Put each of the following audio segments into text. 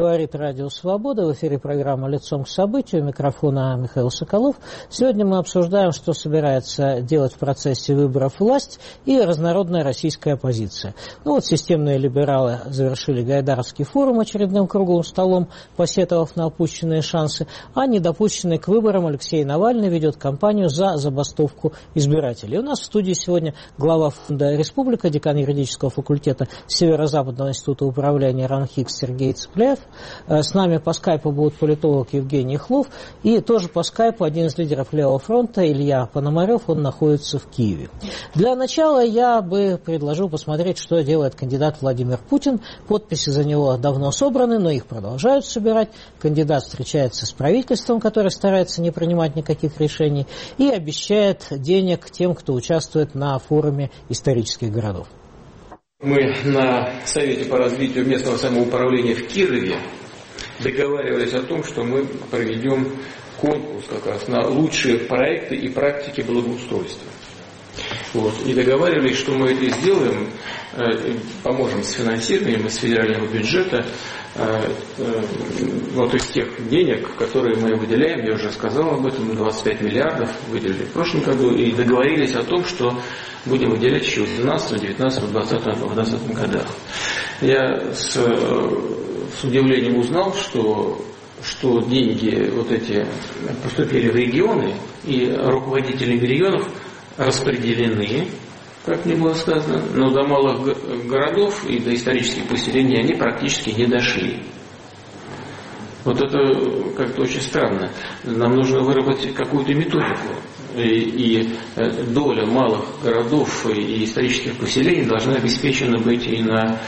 говорит Радио Свобода. В эфире программа «Лицом к событию». У микрофона Михаил Соколов. Сегодня мы обсуждаем, что собирается делать в процессе выборов власть и разнородная российская оппозиция. Ну вот системные либералы завершили Гайдаровский форум очередным круглым столом, посетовав на упущенные шансы, а недопущенный к выборам Алексей Навальный ведет кампанию за забастовку избирателей. У нас в студии сегодня глава фонда «Республика», декан юридического факультета Северо-Западного института управления РАНХИКС Сергей Цыпляев. С нами по скайпу будут политолог Евгений Хлов и тоже по скайпу один из лидеров Левого фронта Илья Пономарев, он находится в Киеве. Для начала я бы предложил посмотреть, что делает кандидат Владимир Путин. Подписи за него давно собраны, но их продолжают собирать. Кандидат встречается с правительством, которое старается не принимать никаких решений, и обещает денег тем, кто участвует на форуме исторических городов. Мы на Совете по развитию местного самоуправления в Кирове договаривались о том, что мы проведем конкурс как раз на лучшие проекты и практики благоустройства. Вот. И договаривались, что мы это сделаем, поможем с финансированием из федерального бюджета, вот из тех денег, которые мы выделяем, я уже сказал об этом, 25 миллиардов выделили в прошлом году, и договорились о том, что будем выделять еще в 2012, 2019, 2020 годах. Я с удивлением узнал, что деньги вот эти поступили в регионы, и руководители регионов распределены, как мне было сказано, но до малых городов и до исторических поселений они практически не дошли. Вот это как-то очень странно. Нам нужно выработать какую-то методику. И доля малых городов и исторических поселений должна обеспечена быть и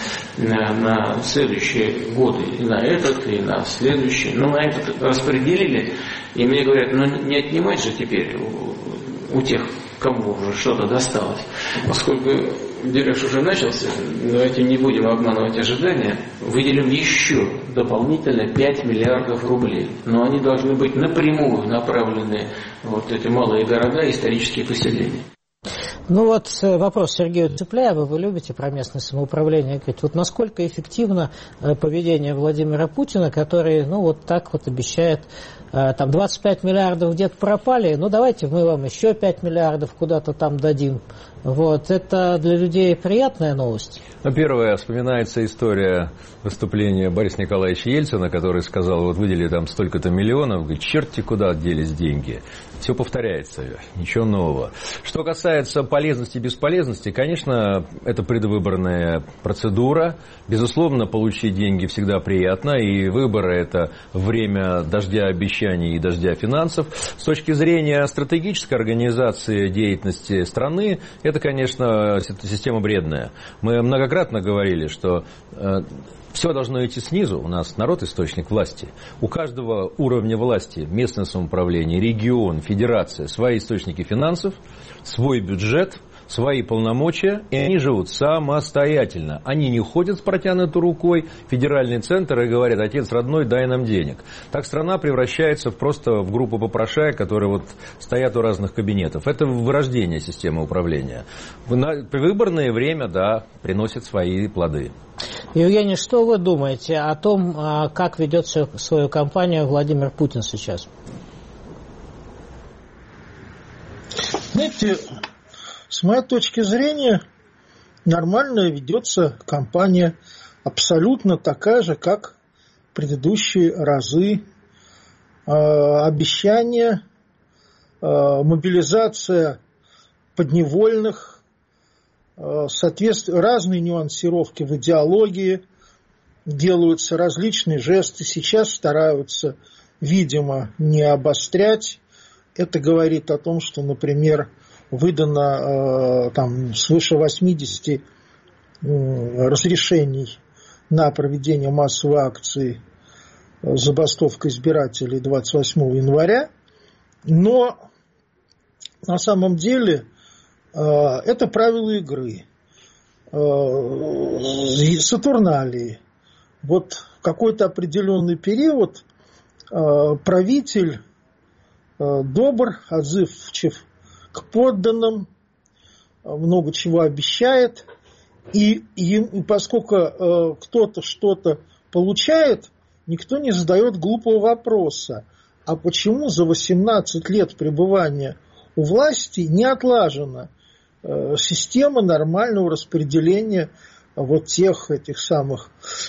на следующие годы, и на этот, и на следующий. Но на этот распределили, и мне говорят, не отнимать же теперь у тех, кому уже что-то досталось. Поскольку дележ уже начался, давайте не будем обманывать ожидания, выделим еще дополнительно 5 миллиардов рублей. Но они должны быть напрямую направлены вот эти малые города и исторические поселения. Ну вот вопрос Сергею Цыпляеву. Вы любите про местное самоуправление говорить. Вот насколько эффективно поведение Владимира Путина, который, вот так вот обещает, там 25 миллиардов где-то пропали, давайте мы вам еще 5 миллиардов куда-то там дадим. Вот, это для людей приятная новость. Первое, вспоминается история выступления Бориса Николаевича Ельцина, который сказал, вот выделили там столько-то миллионов, говорит, черти куда делись деньги. Все повторяется, ничего нового. Что касается полезности и бесполезности, конечно, это предвыборная процедура. Безусловно, получить деньги всегда приятно, и выборы – это время дождя обещаний и дождя финансов. С точки зрения стратегической организации деятельности страны, это, конечно, система бредная. Мы многократно говорили, что все должно идти снизу. У нас народ – источник власти. У каждого уровня власти, местное самоуправление, регион, федерация, свои источники финансов, свой бюджет, свои полномочия, и они живут самостоятельно. Они не ходят с протянутой рукой в федеральный центр и говорят, отец родной, дай нам денег. Так страна превращается просто в группу попрошаек, которые вот стоят у разных кабинетов. Это вырождение системы управления. При выборное время, да, приносит свои плоды. Евгений, что вы думаете о том, как ведет свою кампанию Владимир Путин сейчас? Знаете, с моей точки зрения, нормально ведется кампания абсолютно такая же, как предыдущие разы. Обещания, мобилизация подневольных, разные нюансировки в идеологии, делаются различные жесты. Сейчас стараются, видимо, не обострять. Это говорит о том, что, например, выдано свыше 80 разрешений на проведение массовой акции забастовка избирателей 28 января. Но на самом деле это правила игры. Сатурналии. Вот в какой-то определенный период правитель добр, отзывчив к подданным, много чего обещает, и поскольку кто-то что-то получает, никто не задает глупого вопроса, а почему за 18 лет пребывания у власти не отлажена система нормального распределения вот тех этих самых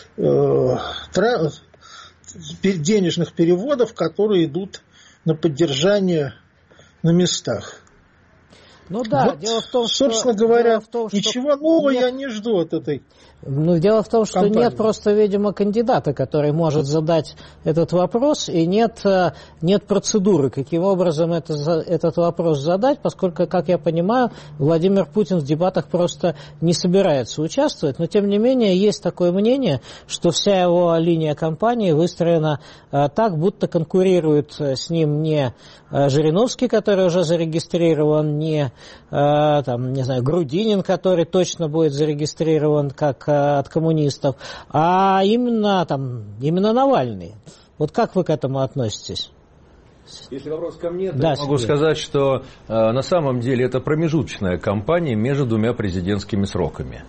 денежных переводов, которые идут на поддержание на местах. Ну да, вот, дело в том, что... Собственно говоря, ничего нового я не жду от этой... Ну, дело в том, что компании. нет просто, видимо, кандидата, который может задать этот вопрос, и нет процедуры, каким образом этот вопрос задать, поскольку, как я понимаю, Владимир Путин в дебатах просто не собирается участвовать, но, тем не менее, есть такое мнение, что вся его линия кампании выстроена так, будто конкурирует с ним не Жириновский, который уже зарегистрирован, не Грудинин, который точно будет зарегистрирован как от коммунистов, а именно Навальный. Вот как вы к этому относитесь? Если вопрос ко мне, то да, я могу сказать, что на самом деле это промежуточная кампания между двумя президентскими сроками.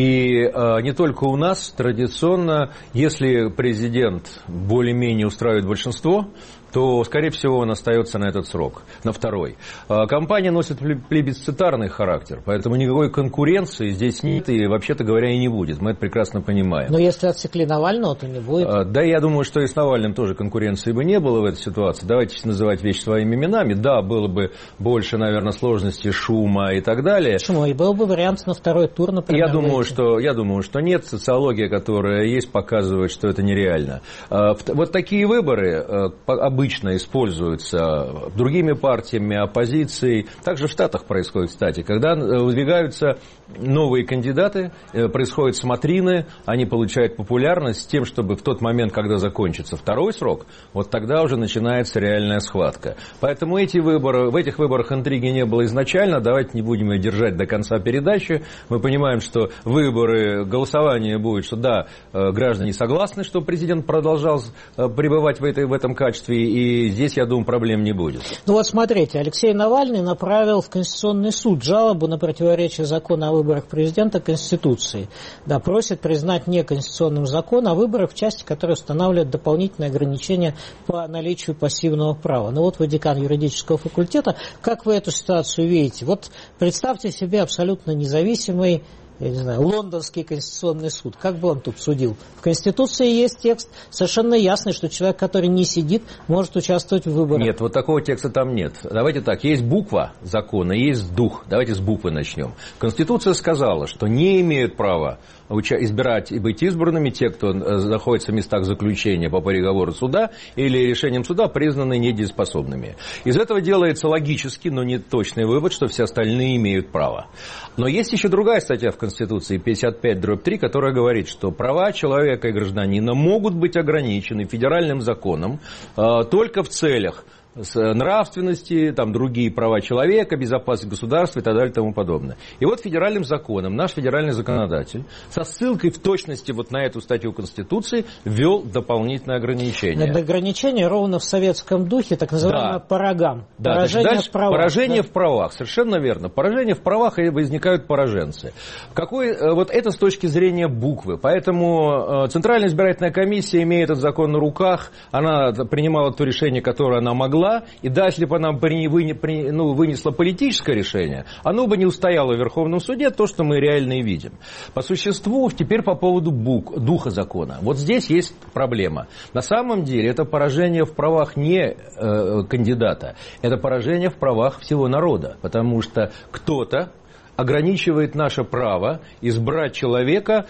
И не только у нас традиционно, если президент более-менее устраивает большинство, то, скорее всего, он остается на этот срок, на второй. Кампания носит плебисцитарный характер, поэтому никакой конкуренции здесь нет и, вообще-то говоря, и не будет. Мы это прекрасно понимаем. Но если отсекли Навального, то не будет. Да, я думаю, что и с Навальным тоже конкуренции бы не было в этой ситуации. Давайте называть вещи своими именами. Да, было бы больше, наверное, сложностей, шума и так далее. Почему? И был бы вариант на второй тур, например. Я думаю, что нет. Социология, которая есть, показывает, что это нереально. Вот такие выборы обычно используются другими партиями, оппозицией. Также в Штатах происходит, кстати. Когда выдвигаются новые кандидаты, происходят смотрины, они получают популярность с тем, чтобы в тот момент, когда закончится второй срок, вот тогда уже начинается реальная схватка. Поэтому в этих выборах интриги не было изначально. Давайте не будем ее держать до конца передачи. Мы понимаем, что выборы, голосование будет, что да, граждане согласны, что президент продолжал пребывать в этом качестве, и здесь, я думаю, проблем не будет. Ну вот смотрите, Алексей Навальный направил в Конституционный суд жалобу на противоречие закона о выборах президента Конституции. Да, просит признать неконституционным закон о выборах в части, которая устанавливает дополнительные ограничения по наличию пассивного права. Ну вот вы декан юридического факультета. Как вы эту ситуацию видите? Вот представьте себе абсолютно независимый, я не знаю, лондонский конституционный суд. Как бы он тут судил? В Конституции есть текст совершенно ясный, что человек, который не сидит, может участвовать в выборах. Нет, вот такого текста там нет. Давайте так, есть буква закона, есть дух. Давайте с буквы начнем. Конституция сказала, что не имеют права избирать и быть избранными те, кто находится в местах заключения по приговору суда или решением суда признаны недееспособными. Из этого делается логический, но не точный вывод, что все остальные имеют право. Но есть еще другая статья в Конституции, 55/3, которая говорит, что права человека и гражданина могут быть ограничены федеральным законом только в целях нравственности, там другие права человека, безопасность государства и так далее и тому подобное. И вот федеральным законом наш федеральный законодатель со ссылкой в точности вот на эту статью Конституции ввел дополнительное ограничение. Это ограничение ровно в советском духе, так называемое по рогам. Да, поражение в правах. Поражение в правах, совершенно верно. Поражение в правах, и возникают пораженцы. Вот это с точки зрения буквы. Поэтому Центральная избирательная комиссия имеет этот закон на руках, она принимала то решение, которое она могла. И да, если бы она вынесла политическое решение, оно бы не устояло в Верховном суде, то, что мы реально и видим. По существу, теперь по поводу духа закона. Вот здесь есть проблема. На самом деле, это поражение в правах не кандидата, это поражение в правах всего народа, потому что кто-то ограничивает наше право избрать человека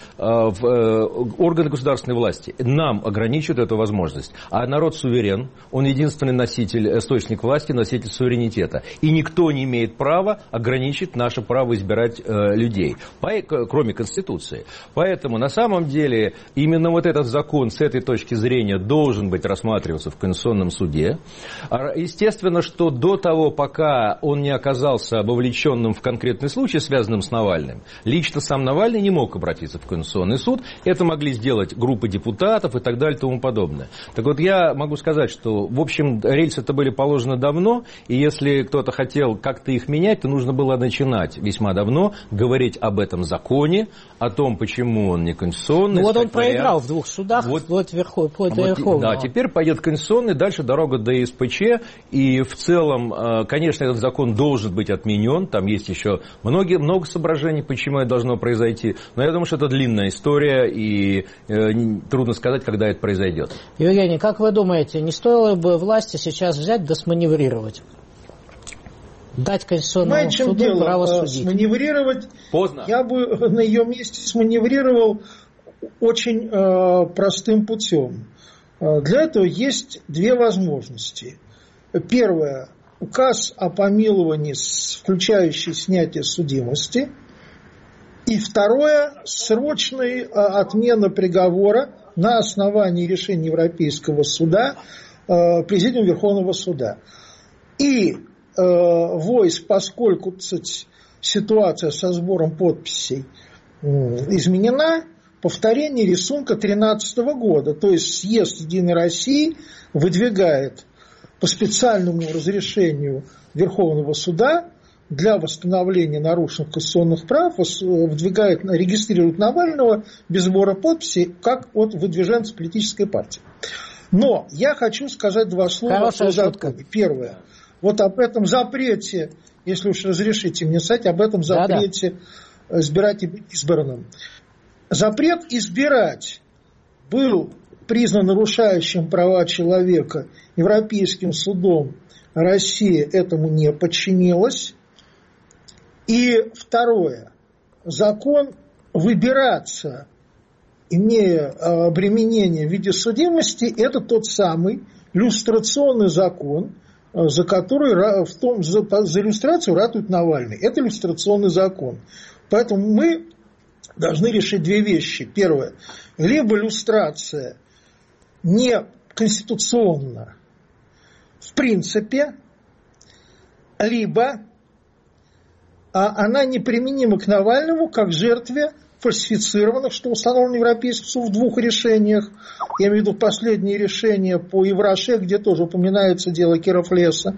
в органы государственной власти. Нам ограничивают эту возможность. А народ суверен, он единственный источник власти, носитель суверенитета. И никто не имеет права ограничить наше право избирать людей, кроме Конституции. Поэтому на самом деле именно вот этот закон с этой точки зрения должен быть рассматриваться в Конституционном суде. Естественно, что до того, пока он не оказался вовлеченным в конкретный случай, связанным с Навальным. Лично сам Навальный не мог обратиться в Конституционный суд. Это могли сделать группы депутатов и так далее и тому подобное. Так вот, я могу сказать, что, в общем, рельсы-то были положены давно, и если кто-то хотел как-то их менять, то нужно было начинать весьма давно говорить об этом законе, о том, почему он не конституционный. Ну вот он проиграл в 2 судах, вплоть до Верховного. Да, теперь пойдет конституционный, дальше дорога до ЕСПЧ, и в целом, конечно, этот закон должен быть отменен, там есть еще много соображений, почему это должно произойти, но я думаю, что это длинная история, и трудно сказать, когда это произойдет. Евгений, как вы думаете, не стоило бы власти сейчас взять да сманеврировать? Дать Конституционному суду право судить? Сманеврировать, поздно. Я бы на ее месте сманеврировал очень простым путем. Для этого есть 2 возможности. Первое. Указ о помиловании, включающий снятие судимости. И второе. Срочная отмена приговора на основании решения Европейского суда Президиум Верховного суда. И войск, поскольку ситуация со сбором подписей изменена, повторение рисунка 2013 года. То есть съезд Единой России выдвигает по специальному разрешению Верховного суда для восстановления нарушенных конституционных прав, регистрирует Навального без сбора подписей как выдвиженца политической партии. Но я хочу сказать 2 слова о законе. Первое. Вот об этом запрете, если уж разрешите мне сказать, об этом запрете избирать и быть избранным. Запрет избирать был признан нарушающим права человека Европейским судом. Россия этому не подчинилась. И второе. Закон выбираться, имея обременение в виде судимости, это тот самый люстрационный закон, за который за иллюстрацию ратует Навальный. Это иллюстрационный закон. Поэтому мы должны решить 2 вещи. Первое. Либо иллюстрация не конституционна в принципе, либо она неприменима к Навальному как жертве фальсифицированных, что установлено Европейским судом в 2 решениях. Я имею в виду последнее решение по Евроше, где тоже упоминается дело Киров-Леса,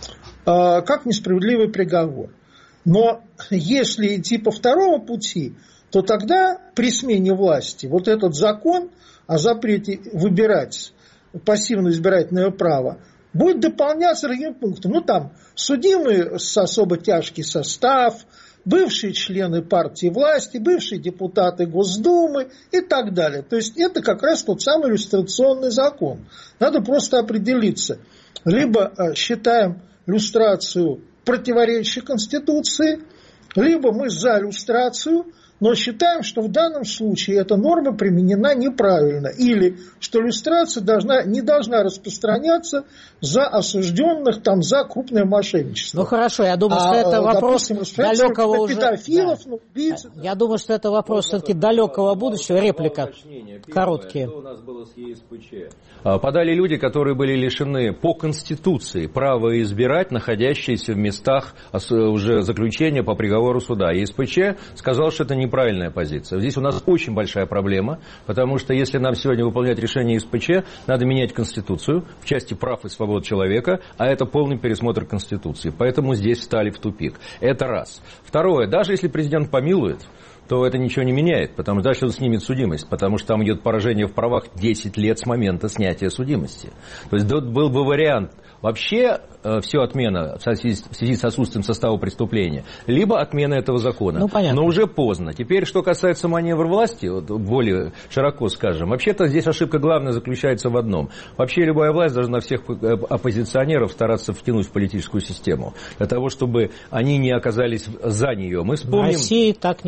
как несправедливый приговор. Но если идти по 2 пути, то тогда при смене власти вот этот закон о запрете выбирать пассивное избирательное право будет дополняться другим пунктом. Ну там судимые с особо тяжкий состав, бывшие члены партии власти, бывшие депутаты Госдумы и так далее. То есть это как раз тот самый люстрационный закон. Надо просто определиться. Либо считаем люстрацию противоречащей Конституции, либо мы за люстрацию, но считаем, что в данном случае эта норма применена неправильно. Или что люстрация не должна распространяться за осужденных за крупное мошенничество. Ну хорошо, я думаю, что это вопрос далекого уже... Педофилов, убийц. Я думаю, что это вопрос все-таки далекого будущего. Реплика. Короткие. Что у нас было с ЕСПЧ? Подали люди, которые были лишены по Конституции права избирать, находящиеся в местах уже заключения по приговору суда. ЕСПЧ сказал, что это неправильная позиция. Здесь у нас очень большая проблема, потому что если нам сегодня выполнять решение ЕСПЧ, надо менять Конституцию в части прав и свобод человека, а это полный пересмотр Конституции. Поэтому здесь встали в тупик. Это раз. Второе. Даже если президент помилует, то это ничего не меняет, потому что дальше он снимет судимость, потому что там идет поражение в правах 10 лет с момента снятия судимости. То есть был бы вариант вообще все отмена в связи с отсутствием состава преступления, либо отмена этого закона. Ну, понятно. Но уже поздно. Теперь, что касается маневра власти, более широко скажем, вообще-то здесь ошибка главная заключается в одном. Вообще любая власть должна всех оппозиционеров стараться втянуть в политическую систему, для того, чтобы они не оказались за нее. Мы вспомним... В России так не бывает.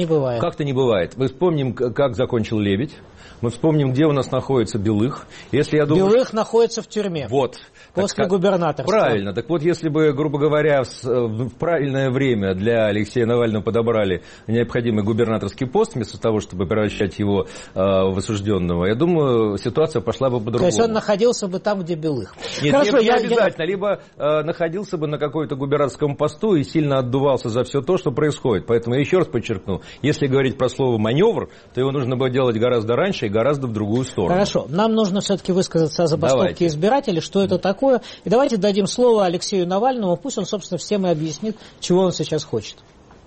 как-то не бывает. Мы вспомним, как закончил Лебедь. Мы вспомним, где у нас находится Белых. Если я думаю, Белых находится в тюрьме. Вот. После губернаторства. Правильно. Так вот, если бы, грубо говоря, в правильное время для Алексея Навального подобрали необходимый губернаторский пост, вместо того, чтобы превращать его в осужденного, я думаю, ситуация пошла бы по-другому. То есть он находился бы там, где Белых. Нет, хорошо, не обязательно. Либо находился бы на какой-то губернаторском посту и сильно отдувался за все то, что происходит. Поэтому я еще раз подчеркну, если говорить про слово «маневр», то его нужно было делать гораздо раньше и гораздо в другую сторону. Хорошо. Нам нужно все-таки высказаться о забастовке избирателей, что это такое. И давайте дадим слово Алексею Навальному, пусть он, собственно, всем и объяснит, чего он сейчас хочет.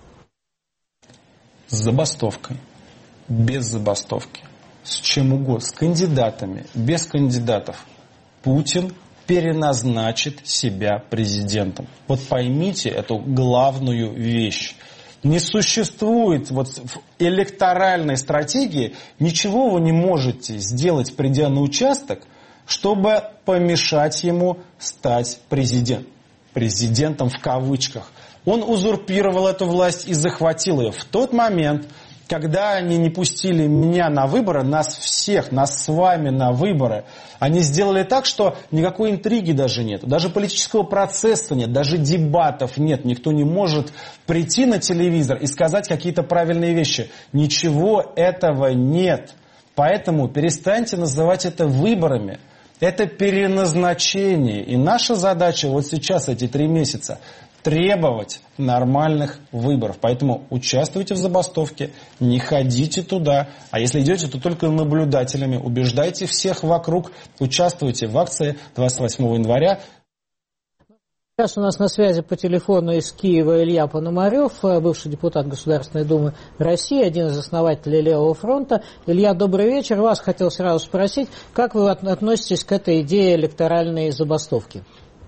С забастовкой, без забастовки, с чем угодно, с кандидатами, без кандидатов. Путин переназначит себя президентом. Вот поймите эту главную вещь. Не существует вот в электоральной стратегии, ничего вы не можете сделать, придя на участок, чтобы помешать ему стать президентом в кавычках. Он узурпировал эту власть и захватил ее. В тот момент, когда они не пустили меня на выборы, нас всех, нас с вами на выборы, они сделали так, что никакой интриги даже нет, даже политического процесса нет, даже дебатов нет. Никто не может прийти на телевизор и сказать какие-то правильные вещи. Ничего этого нет. Поэтому перестаньте называть это выборами. Это переназначение. И наша задача вот сейчас, эти 3 месяца, требовать нормальных выборов. Поэтому участвуйте в забастовке, не ходите туда. А если идете, то только наблюдателями. Убеждайте всех вокруг. Участвуйте в акции 28 января. Сейчас у нас на связи по телефону из Киева Илья Пономарев, бывший депутат Государственной Думы России, один из основателей Левого фронта. Илья, добрый вечер. Вас хотел сразу спросить, как вы относитесь к этой идее электоральной забастовки?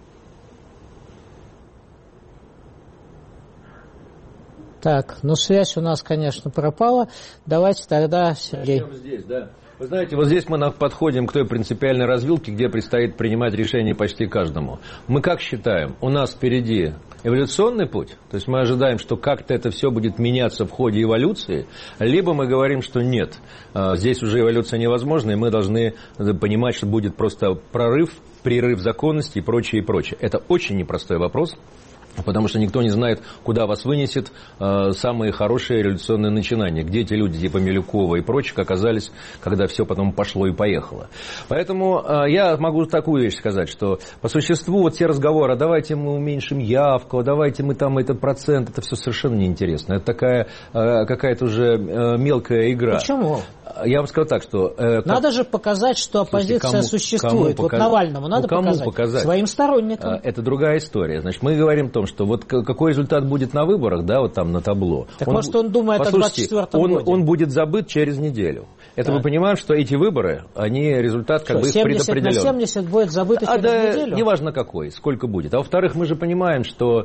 Так, ну связь у нас, конечно, пропала. Давайте тогда, Сергей. Здесь, да. Вы знаете, вот здесь мы подходим к той принципиальной развилке, где предстоит принимать решения почти каждому. Мы как считаем? У нас впереди эволюционный путь, то есть мы ожидаем, что как-то это все будет меняться в ходе эволюции, либо мы говорим, что нет, здесь уже эволюция невозможна, и мы должны понимать, что будет просто прерыв законности и прочее, и прочее. Это очень непростой вопрос. Потому что никто не знает, куда вас вынесет самые хорошие революционные начинания. Где эти люди типа Милюкова и прочих оказались, когда все потом пошло и поехало. Поэтому я могу такую вещь сказать, что по существу вот те разговоры, давайте мы уменьшим явку, давайте мы там этот процент, это все совершенно неинтересно. Это такая какая-то уже мелкая игра. Почему? Я вам скажу так, что... Надо же показать, что оппозиция существует. Вот Навальному надо показать своим сторонникам. Это другая история. Значит, мы говорим о том, что вот какой результат будет на выборах, да, вот там на табло. Так может он думает о 24-м годе? Он будет забыт через неделю. Это мы понимаем, что эти выборы, они результат как бы их предопределен. 70 на 70 будет забыто через неделю? Неважно какой, сколько будет. А во-вторых, мы же понимаем, что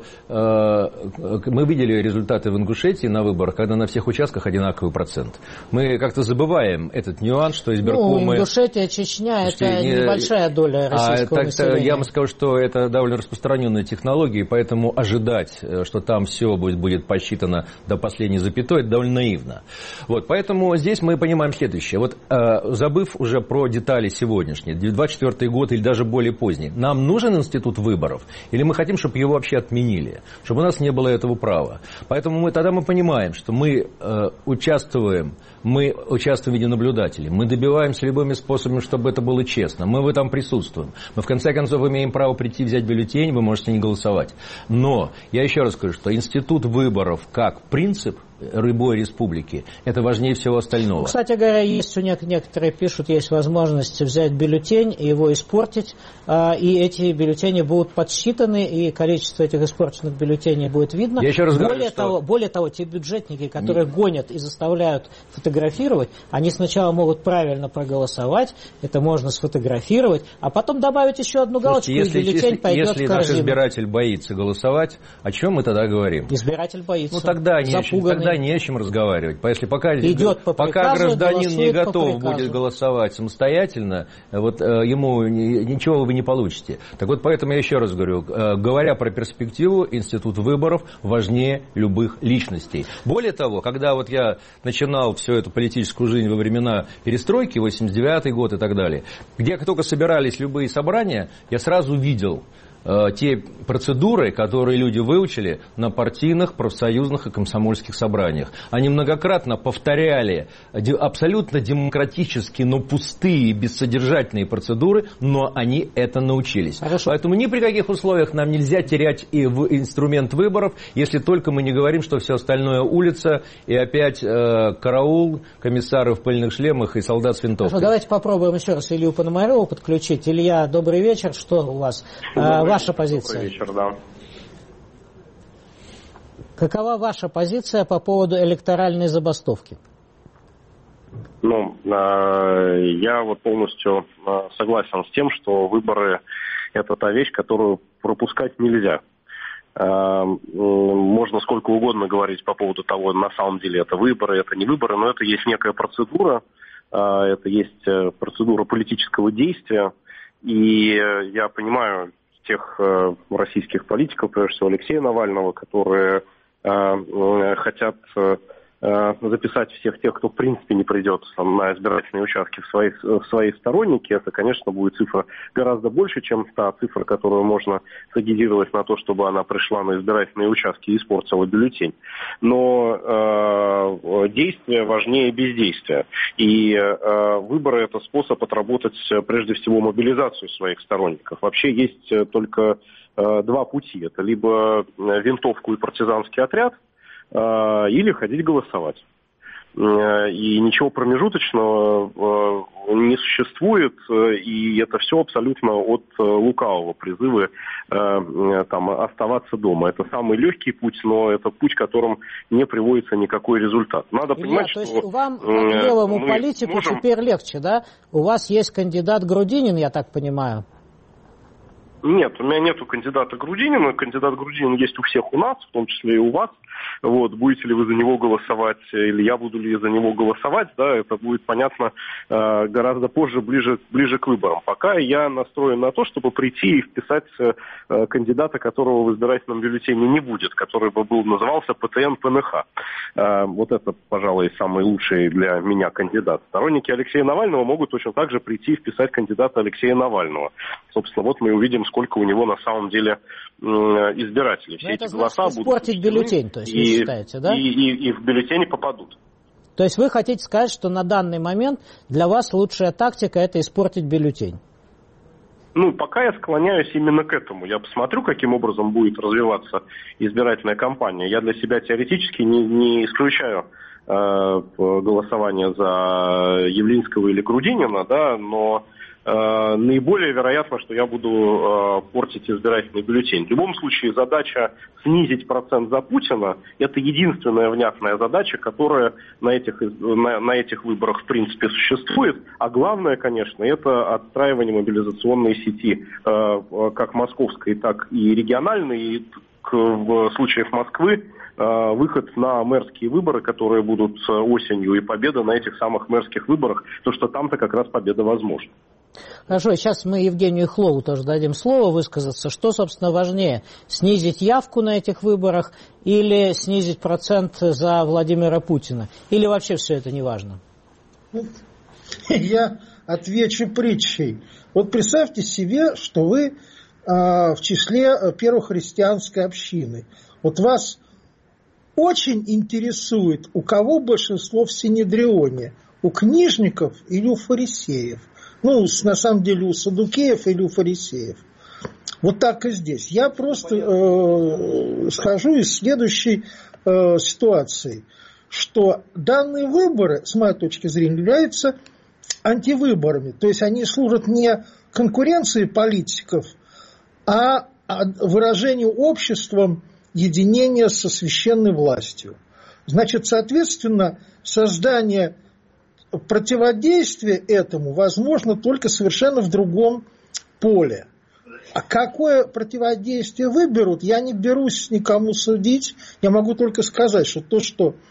мы видели результаты в Ингушетии на выборах, когда на всех участках одинаковый процент. Мы как-то забываем этот нюанс, что избиркомы... Ну, Ингушетия, Чечня, это небольшая доля российского населения. Я вам скажу, что это довольно распространенная технология, поэтому ожидать, что там все будет посчитано до последней запятой, это довольно наивно. Вот, поэтому здесь мы понимаем следующее. Вот забыв уже про детали сегодняшние, 24-й год или даже более поздний, нам нужен институт выборов? Или мы хотим, чтобы его вообще отменили? Чтобы у нас не было этого права? Поэтому тогда мы понимаем, что мы участвуем в виде наблюдателей. Мы добиваемся любыми способами, чтобы это было честно. Мы в этом присутствуем. Мы, в конце концов, имеем право прийти, взять бюллетень, вы можете не голосовать. Но я еще раз скажу, что институт выборов как принцип любой республики, это важнее всего остального. Кстати говоря, есть у некоторые пишут, есть возможность взять бюллетень и его испортить, и эти бюллетени будут подсчитаны, и количество этих испорченных бюллетеней будет видно. Я еще раз говорю, более того, те бюджетники, которые гонят и заставляют фотографировать, они сначала могут правильно проголосовать, это можно сфотографировать, а потом добавить еще одну галочку, и бюллетень пойдет в корзину. Если наш избиратель боится голосовать, о чем мы тогда говорим? Избиратель боится. Ну, тогда тогда не о чем разговаривать. Если пока гражданин не готов будет голосовать самостоятельно, вот ему ничего вы не получите. Так вот, поэтому я еще раз говорю, говоря про перспективу, институт выборов важнее любых личностей. Более того, когда вот я начинал всю эту политическую жизнь во времена перестройки, 89-й год и так далее, где только собирались любые собрания, я сразу видел те процедуры, которые люди выучили на партийных, профсоюзных и комсомольских собраниях. Они многократно повторяли абсолютно демократические, но пустые, бессодержательные процедуры, но они это научились. Хорошо. Поэтому ни при каких условиях нам нельзя терять и инструмент выборов, если только мы не говорим, что все остальное улица, и опять караул, комиссары в пыльных шлемах и солдат с винтовкой. Хорошо, давайте попробуем еще раз Илью Пономарева подключить. Илья, добрый вечер. Что у вас? Ваша позиция. Добрый вечер, да. Какова ваша позиция по поводу электоральной забастовки? Я вот полностью согласен с тем, что выборы – это та вещь, которую пропускать нельзя. Можно сколько угодно говорить по поводу того, на самом деле это выборы, это не выборы, но это есть некая процедура, это есть процедура политического действия, и я понимаю тех российских политиков, прежде всего Алексея Навального, которые хотят записать всех тех, кто в принципе не придет на избирательные участки в свои сторонники. Это, конечно, будет цифра гораздо больше, чем та цифра, которую можно сагитировать на то, чтобы она пришла на избирательные участки и испортила бюллетень. Но действие важнее бездействия. И выборы – это способ отработать прежде всего мобилизацию своих сторонников. Вообще есть только два пути. Это либо винтовку и партизанский отряд, или ходить голосовать. И ничего промежуточного не существует, и это все абсолютно от лукавого призывы оставаться дома. Это самый легкий путь, но это путь, которым не приводится никакой результат. Надо понимать, то что есть вам, как левому политику, теперь легче, да? У вас есть кандидат Грудинин, я так понимаю? Нет, у меня нету кандидата Грудинина. Кандидат Грудинин есть у всех у нас, в том числе и у вас. Вот, будете ли вы за него голосовать, или я буду ли за него голосовать, да, это будет понятно гораздо позже, ближе к выборам. Пока я настроен на то, чтобы прийти и вписать кандидата, которого в избирательном бюллетене не будет, который бы назывался ПТН-ПНХ. Вот это, пожалуй, самый лучший для меня кандидат. Сторонники Алексея Навального могут точно так же прийти и вписать кандидата Алексея Навального. Собственно, вот мы увидим, сколько у него на самом деле избирателей. Все эти голоса будут испортить бюллетень, то есть вы считаете, да? И в бюллетени попадут. То есть вы хотите сказать, что на данный момент для вас лучшая тактика – это испортить бюллетень? Пока я склоняюсь именно к этому. Я посмотрю, каким образом будет развиваться избирательная кампания. Я для себя теоретически не исключаю голосование за Явлинского или Грудинина, да, но наиболее вероятно, что я буду портить избирательный бюллетень. В любом случае, задача снизить процент за Путина – это единственная внятная задача, которая на этих выборах в принципе существует. А главное, конечно, это отстраивание мобилизационной сети, как московской, так и региональной. И в случае Москвы выход на мэрские выборы, которые будут осенью, и победа на этих самых мэрских выборах, потому что там-то как раз победа возможна. Хорошо, сейчас мы Евгению Хлову тоже дадим слово высказаться. Что, собственно, важнее, снизить явку на этих выборах или снизить процент за Владимира Путина? Или вообще все это не важно? Я отвечу притчей. Вот представьте себе, что вы в числе первохристианской общины. Вот вас очень интересует, у кого большинство в Синедрионе, у книжников или у фарисеев. На самом деле у саддукеев или у фарисеев. Вот так и здесь. Я просто схожу из следующей ситуации, что данные выборы, с моей точки зрения, являются антивыборами. То есть они служат не конкуренции политиков, а выражению обществом единения со священной властью. Значит, соответственно, создание противодействие этому возможно только совершенно в другом поле. А какое противодействие выберут, я не берусь никому судить. Я могу только сказать, что то, что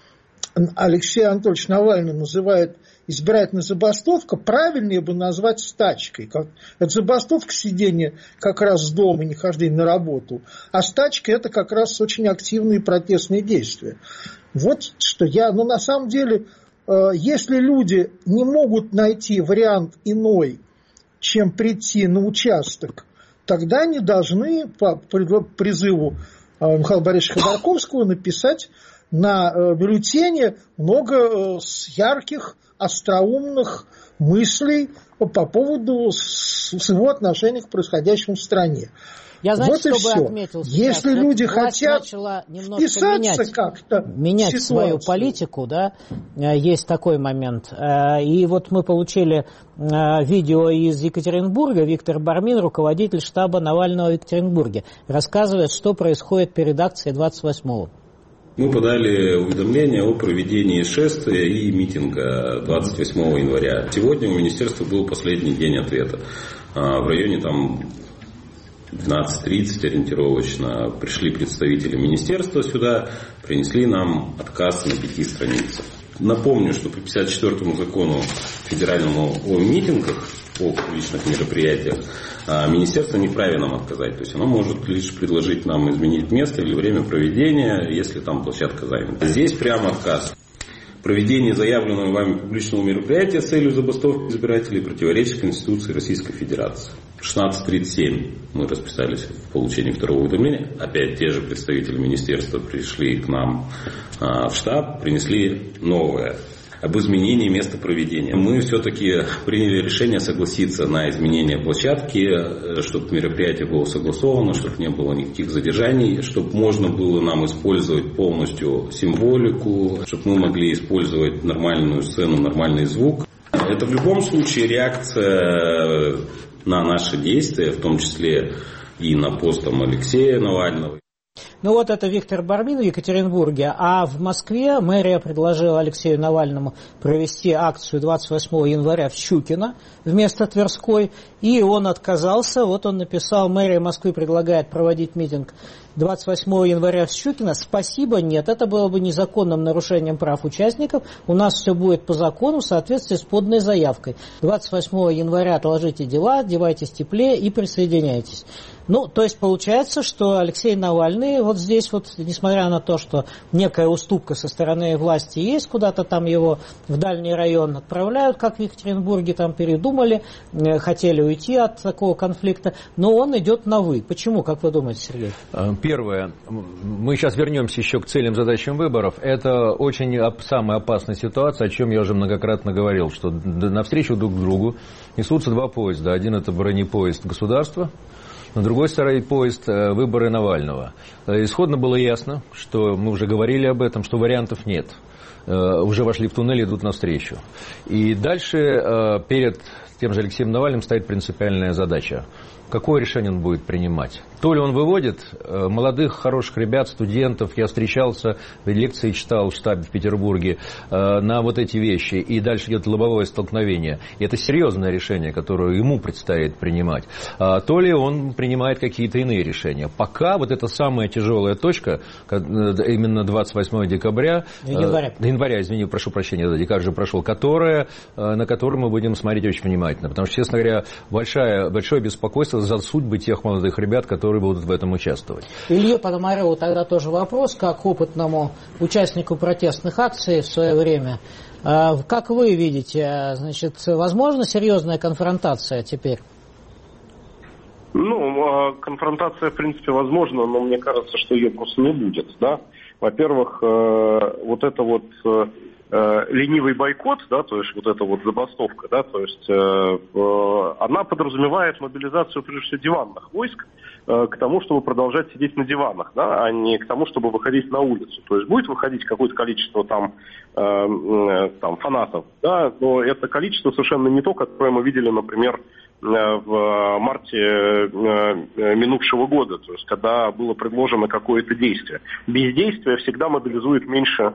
Алексей Анатольевич Навальный называет избирательная забастовка, правильнее бы назвать стачкой. Это забастовка сидения как раз дома, не хождение на работу, а стачка это как раз очень активные протестные действия. Вот что на самом деле, если люди не могут найти вариант иной, чем прийти на участок, тогда они должны по призыву Михаила Борисовича Ходорковского написать на бюллетене много ярких, остроумных мыслей по поводу его отношения к происходящему в стране. Я, знаете, вот что бы отметил сейчас? Если люди хотят вписаться как-то менять свою политику, да, есть такой момент. И вот мы получили видео из Екатеринбурга. Виктор Бармин, руководитель штаба Навального в Екатеринбурге, рассказывает, что происходит перед акцией 28-го. Мы подали уведомление о проведении шествия и митинга 28 января. Сегодня у министерства был последний день ответа. В районе 12:30 ориентировочно пришли представители министерства сюда, принесли нам отказ на 5 страницах. Напомню, что по 54-му закону федеральному о митингах, о публичных мероприятиях, министерство не вправе нам отказать. То есть оно может лишь предложить нам изменить место или время проведения, если там площадка занята. Здесь прямо отказ. Проведение заявленного вами публичного мероприятия с целью забастовки избирателей противоречит Конституции Российской Федерации. 16:37 мы расписались в получении второго уведомления. Опять те же представители министерства пришли к нам в штаб, принесли новое об изменении места проведения. Мы все-таки приняли решение согласиться на изменение площадки, чтобы мероприятие было согласовано, чтобы не было никаких задержаний, чтобы можно было нам использовать полностью символику, чтобы мы могли использовать нормальную сцену, нормальный звук. Это в любом случае реакция на наши действия, в том числе и на пост Алексея Навального. Ну вот это Виктор Бармин в Екатеринбурге, а в Москве мэрия предложила Алексею Навальному провести акцию 28 января в Щукино вместо Тверской, и он отказался. Вот он написал: мэрия Москвы предлагает проводить митинг 28 января в Щукино. Спасибо, нет, это было бы незаконным нарушением прав участников. У нас все будет по закону в соответствии с поданной заявкой. 28 января отложите дела, одевайтесь теплее и присоединяйтесь. Ну, то есть получается, что Алексей Навальный вот здесь вот, несмотря на то, что некая уступка со стороны власти есть, куда-то там его в дальний район отправляют, как в Екатеринбурге, там передумали, хотели уйти от такого конфликта, но он идет на «вы». Почему, как вы думаете, Сергей? Первое, мы сейчас вернемся еще к целям, задачам выборов. Это очень самая опасная ситуация, о чем я уже многократно говорил, что навстречу друг другу несутся два поезда. Один — это бронепоезд государства, на другой стороне поезд выборы Навального. Исходно было ясно, что мы уже говорили об этом, что вариантов нет. Уже вошли в туннель, идут навстречу. И дальше перед тем же Алексеем Навальным стоит принципиальная задача. Какое решение он будет принимать? То ли он выводит молодых, хороших ребят, студентов, я встречался, лекции читал в штабе в Петербурге на вот эти вещи, и дальше идет лобовое столкновение. И это серьезное решение, которое ему предстоит принимать. То ли он принимает какие-то иные решения. Пока вот эта самая тяжелая точка, именно 28 декабря, января, прошу прощения, декабрь же прошел, на которую мы будем смотреть очень внимательно. Потому что, честно говоря, большое беспокойство за судьбы тех молодых ребят, которые будут в этом участвовать. Илью Пономареву тогда тоже вопрос, как опытному участнику протестных акций в свое время. Как вы видите, значит, возможна серьезная конфронтация теперь? Ну, конфронтация, в принципе, возможна, но мне кажется, что ее просто не будет, да. Во-первых, вот это вот ленивый бойкот, да, то есть вот эта вот забастовка, да, то есть она подразумевает мобилизацию, прежде всего, диванных войск к тому, чтобы продолжать сидеть на диванах, да, а не к тому, чтобы выходить на улицу. То есть будет выходить какое-то количество там фанатов, да, но это количество совершенно не то, которое мы видели, например, в марте минувшего года, то есть когда было предложено какое-то действие. Бездействие всегда мобилизует меньше,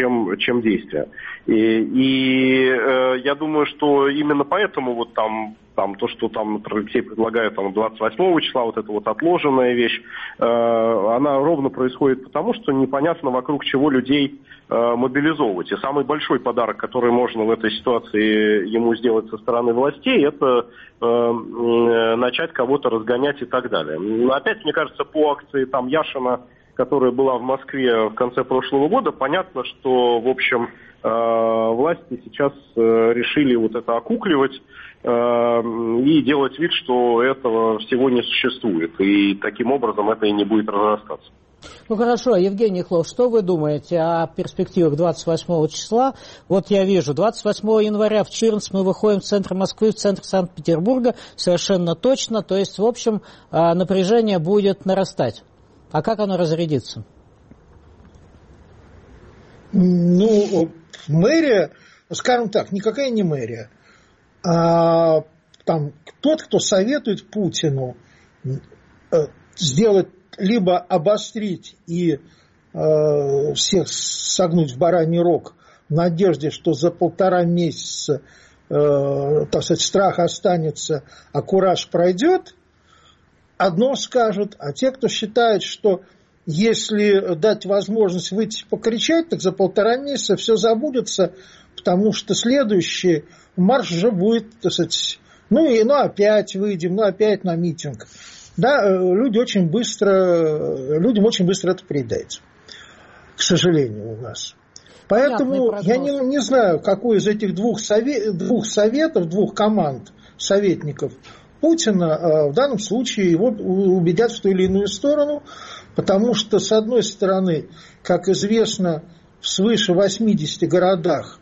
чем действие. И я думаю, что именно поэтому вот там Там, то, что там Алексей предлагает 28 числа, вот эта вот отложенная вещь, она ровно происходит потому, что непонятно, вокруг чего людей мобилизовывать. И самый большой подарок, который можно в этой ситуации ему сделать со стороны властей, это начать кого-то разгонять и так далее. Но опять, мне кажется, по акции там Яшина, которая была в Москве в конце прошлого года, понятно, что, в общем, власти сейчас решили вот это окукливать и делать вид, что этого всего не существует. И таким образом это и не будет разрастаться. Ну хорошо, Евгений Хлов, что вы думаете о перспективах 28 числа? Вот я вижу, 28 января в Чирнс мы выходим в центр Москвы, в центр Санкт-Петербурга, совершенно точно. То есть, в общем, напряжение будет нарастать. А как оно разрядится? Ну, мэрия, скажем так, никакая не мэрия. А там тот, кто советует Путину сделать, либо обострить и всех согнуть в бараний рог в надежде, что за 1,5 месяца, так сказать, страх останется, а кураж пройдет, одно скажут, а те, кто считает, что если дать возможность выйти покричать, так за 1,5 месяца все забудется, потому что следующий марш уже будет, так сказать, опять выйдем, опять на митинг. Да, людям очень быстро это передается, к сожалению, у нас. Поэтому я не знаю, какой из этих двух советов, двух команд советников Путина в данном случае его убедят в ту или иную сторону, потому что, с одной стороны, как известно, в свыше 80 городах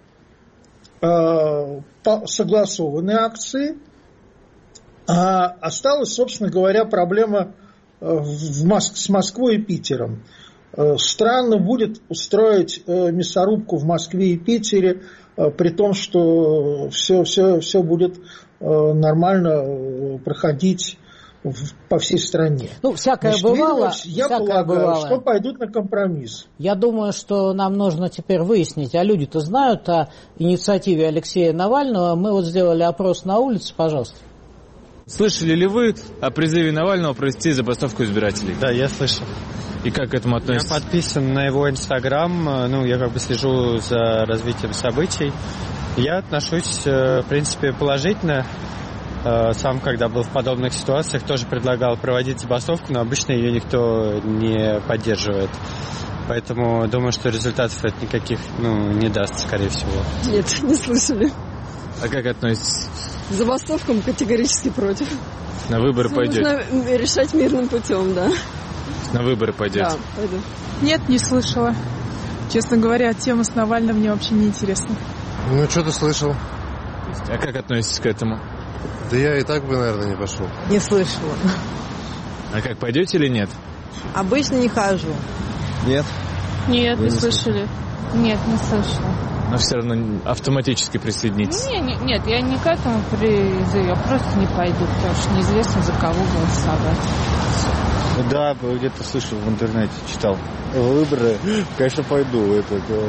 согласованы акции, а осталась, собственно говоря, проблема с Москвой и Питером. Странно будет устроить мясорубку в Москве и Питере, при том, что все будет нормально проходить по всей стране. Всякое бывало. Я полагаю, что пойдут на компромисс. Я думаю, что нам нужно теперь выяснить, а люди-то знают о инициативе Алексея Навального. Мы вот сделали опрос на улице, пожалуйста. Слышали ли вы о призыве Навального провести забастовку избирателей? Да, я слышал. И как к этому относитесь? Я подписан на его Инстаграм, я слежу за развитием событий. Я отношусь, в принципе, положительно. Сам, когда был в подобных ситуациях, тоже предлагал проводить забастовку, но обычно ее никто не поддерживает. Поэтому думаю, что результатов это никаких не даст, скорее всего. Нет, не слышали. А как относитесь? Забастовкам категорически против. На выборы пойдете? Нужно решать мирным путем, да. На выборы пойдете? Да, пойду. Нет, не слышала. Честно говоря, тема с Навальным мне вообще не интересна. Что-то слышал. А как относитесь к этому? Да я и так бы, наверное, не пошел. Не слышала. А как, пойдете или нет? Обычно не хожу. Нет. Нет, не слышали. Нет, не слышала. Но все равно автоматически присоединитесь? Нет, я не к этому призыву, я просто не пойду, потому что неизвестно, за кого голосовать. Да, где-то слышал в интернете, читал. Выборы, конечно, пойду.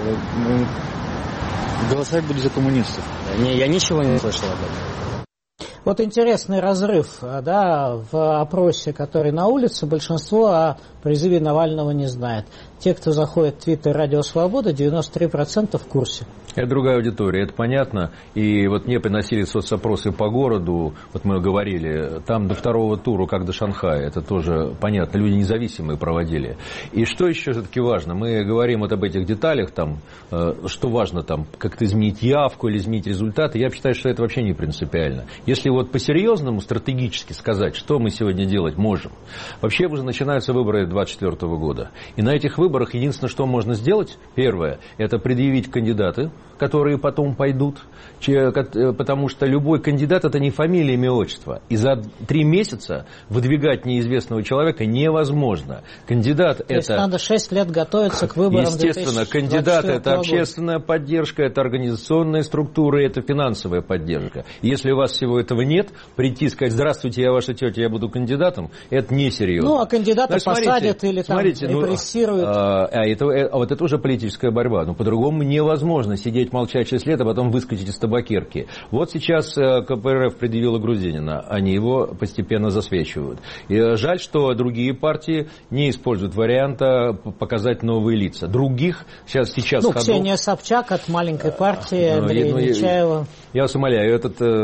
Голосовать буду за коммунистов. Я ничего не слышал об этом. Вот интересный разрыв, в опросе, который на улице, большинство о призыве Навального не знает. Те, кто заходит в Твиттер «Радио Свобода», 93% в курсе. Это другая аудитория, это понятно. И вот мне приносили соцопросы по городу, вот мы говорили, там до второго тура, как до Шанхая, это тоже понятно, люди независимые проводили. И что еще все-таки важно? Мы говорим вот об этих деталях, что важно, как-то изменить явку или изменить результаты. Я считаю, что это вообще не принципиально. Если вот по-серьезному, стратегически сказать, что мы сегодня делать можем. Вообще уже начинаются выборы 2024 года. И на этих выборах единственное, что можно сделать, первое, это предъявить кандидаты, которые потом пойдут, потому что любой кандидат – это не фамилия, имя, отчество. И за 3 месяца выдвигать неизвестного человека невозможно. Кандидат – это… То есть надо 6 лет готовиться к выборам. Естественно, кандидат – это общественная поддержка, это организационная структура, это финансовая поддержка. Если у вас всего этого нет, прийти и сказать: «Здравствуйте, я ваша тетя, я буду кандидатом» – это несерьезно. А кандидата посадят или репрессируют. Вот это уже политическая борьба. Но по-другому невозможно сидеть молчать 6 лет, а потом выскочить из табакерки. Вот сейчас КПРФ предъявила Грудинина. Они его постепенно засвечивают. И жаль, что другие партии не используют варианта показать новые лица. Других сейчас Ксения Собчак от маленькой партии, Андрей Нечаева. Я вас умоляю,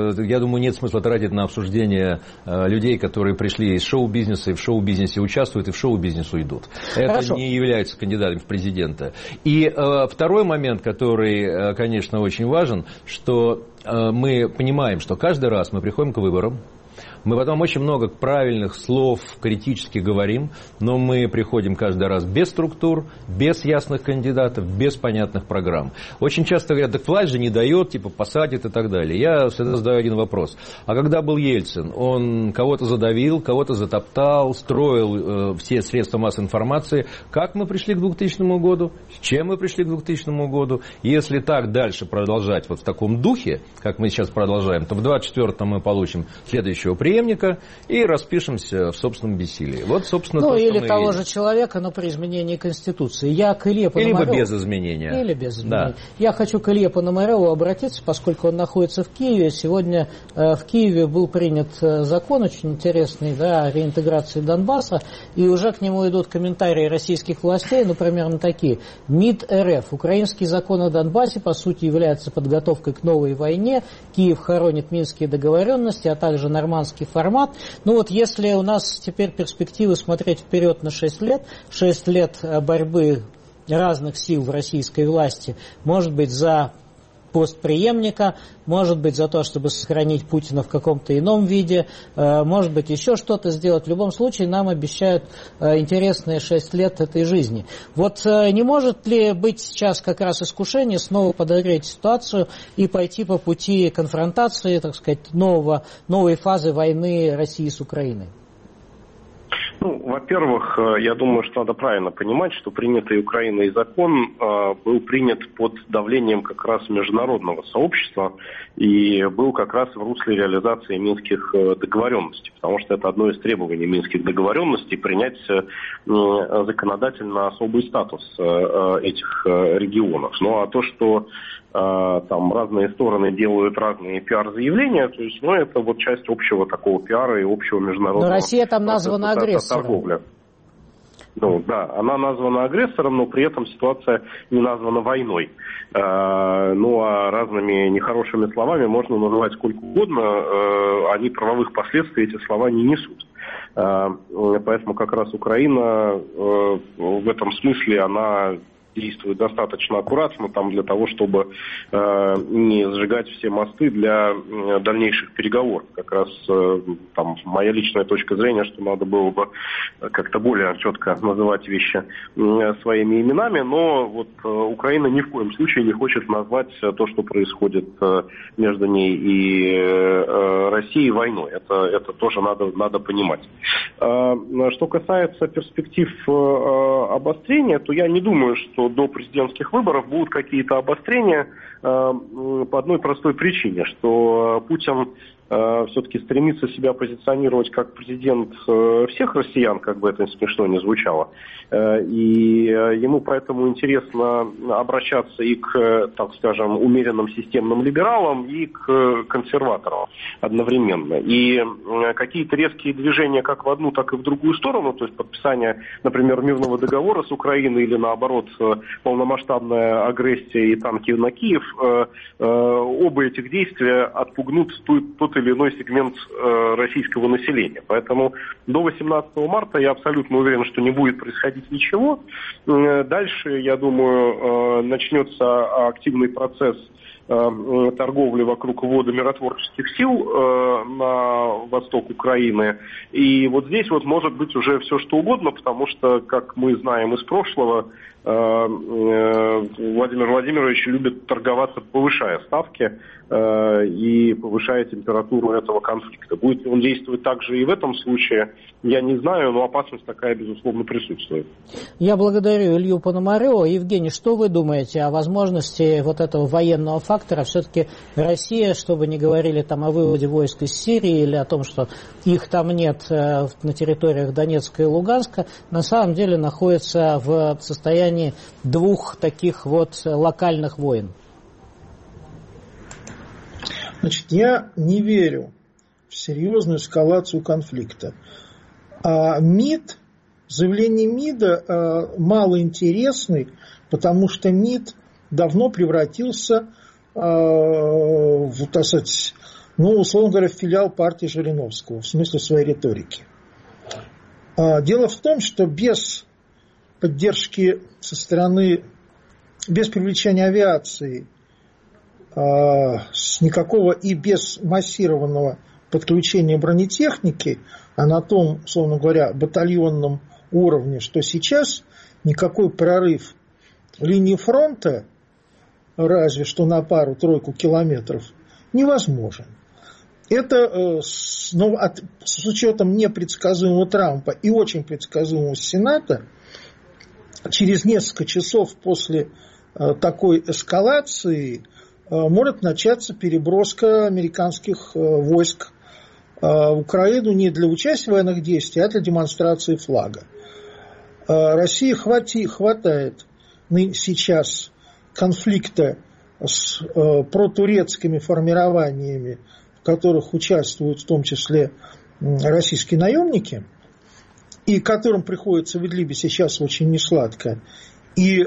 я думаю, нет смысла тратить на обсуждение людей, которые пришли из шоу-бизнеса и в шоу-бизнесе участвуют, и в шоу-бизнес уйдут. Это не является кандидатом в президенты. И второй момент, который, конечно, очень важен, что мы понимаем, что каждый раз мы приходим к выборам, мы потом очень много правильных слов критически говорим, но мы приходим каждый раз без структур, без ясных кандидатов, без понятных программ. Очень часто говорят, так власть же не дает, посадит и так далее. Я всегда задаю один вопрос. А когда был Ельцин, он кого-то задавил, кого-то затоптал, строил все средства массовой информации. Как мы пришли к 2000 году? С чем мы пришли к 2000 году? Если так дальше продолжать в таком духе, как мы сейчас продолжаем, то в 2024 мы получим следующего преемника и распишемся в собственном бессилии. Вот, собственно, или того же человека, но при изменении Конституции. Я к Илье Пономареву... Либо без изменения. Или без изменения. Да. Я хочу к Илье Пономареву обратиться, поскольку он находится в Киеве. Сегодня в Киеве был принят закон очень интересный, о реинтеграции Донбасса, и уже к нему идут комментарии российских властей, примерно такие. МИД РФ. Украинский закон о Донбассе, по сути, является подготовкой к новой войне. Киев хоронит минские договоренности, а также нормандский формат. Если у нас теперь перспективы смотреть вперед на 6 лет борьбы разных сил в российской власти, может быть, за пост преемника, может быть, за то, чтобы сохранить Путина в каком-то ином виде, может быть, еще что-то сделать. В любом случае, нам обещают интересные 6 лет этой жизни. Не может ли быть сейчас как раз искушение снова подогреть ситуацию и пойти по пути конфронтации, так сказать, новой фазы войны России с Украиной? Во-первых, я думаю, что надо правильно понимать, что принятый Украиной закон был принят под давлением как раз международного сообщества и был как раз в русле реализации минских договоренностей, потому что это одно из требований минских договоренностей принять законодательно особый статус этих регионов. А то, что там разные стороны делают разные пиар-заявления, то есть, это часть общего такого пиара и общего международного... Но Россия там названа агрессором. Торговля. Она названа агрессором, но при этом ситуация не названа войной. А разными нехорошими словами можно называть сколько угодно, они правовых последствий эти слова не несут. Поэтому как раз Украина в этом смысле, она действует достаточно аккуратно для того, чтобы не сжигать все мосты для дальнейших переговоров. Как раз моя личная точка зрения, что надо было бы как-то более четко называть вещи своими именами, но Украина ни в коем случае не хочет назвать то, что происходит между ней и Россией, войной. Это тоже надо понимать. Что касается перспектив обострения, то я не думаю, что до президентских выборов будут какие-то обострения по одной простой причине, что Путин все-таки стремится себя позиционировать как президент всех россиян, как бы это смешно не звучало. И ему поэтому интересно обращаться и к, так скажем, умеренным системным либералам, и к консерваторам одновременно. И какие-то резкие движения как в одну, так и в другую сторону, то есть подписание, например, мирного договора с Украиной или, наоборот, полномасштабная агрессия и танки на Киев, оба этих действия отпугнут тот или иной сегмент российского населения. Поэтому до 18 марта я абсолютно уверен, что не будет происходить ничего. Дальше, я думаю, начнется активный процесс торговли вокруг ввода миротворческих сил на восток Украины. И здесь может быть уже все что угодно, потому что, как мы знаем из прошлого, Владимир Владимирович любит торговаться, повышая ставки и повышая температуру этого конфликта. Будет ли он действовать так же и в этом случае, я не знаю, но опасность такая, безусловно, присутствует. Я благодарю Илью Пономарева. Евгений, что вы думаете о возможности вот этого военного фактора? Все-таки Россия, чтобы не говорили там о выводе войск из Сирии или о том, что их там нет на территориях Донецка и Луганска, на самом деле находится в состоянии двух таких вот локальных войн. Значит, я не верю в серьезную эскалацию конфликта. А МИД, заявление МИДа малоинтересный, потому что МИД давно превратился в, так сказать, условно говоря, в филиал партии Жириновского, в смысле своей риторики. Дело в том, что без поддержки со стороны, без привлечения авиации, с никакого и без массированного подключения бронетехники, а на том, условно говоря, батальонном уровне, что сейчас, никакой прорыв линии фронта, разве что на пару-тройку километров, невозможен. Это с учетом непредсказуемого Трампа и очень предсказуемого Сената, через несколько часов после такой эскалации может начаться переброска американских войск в Украину не для участия в военных действиях, а для демонстрации флага. России хватает сейчас конфликта с протурецкими формированиями, в которых участвуют в том числе российские наемники, и которым приходится в Идлибе сейчас очень несладко, и